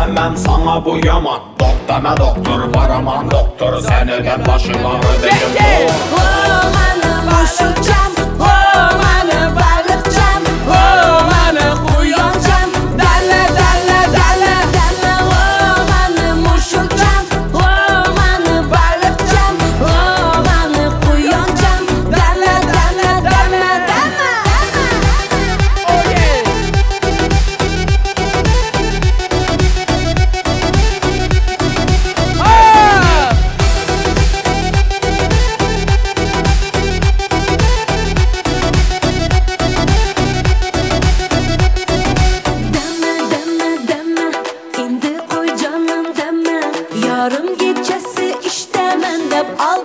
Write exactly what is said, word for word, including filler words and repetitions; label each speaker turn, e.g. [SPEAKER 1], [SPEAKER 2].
[SPEAKER 1] demem sana bu yaman. Dok deme doktor, baraman doktor, seneden başım ağrıdayım.
[SPEAKER 2] Oh mani mushukcham, oh mani baliqcham, oh mani quyoncham, dala dala dala dala. Oh mani mushukcham, oh mani baliqcham, oh mani quyoncham, dala dala dala dala. Oh yeah. Yarım gecesi iştemen deb al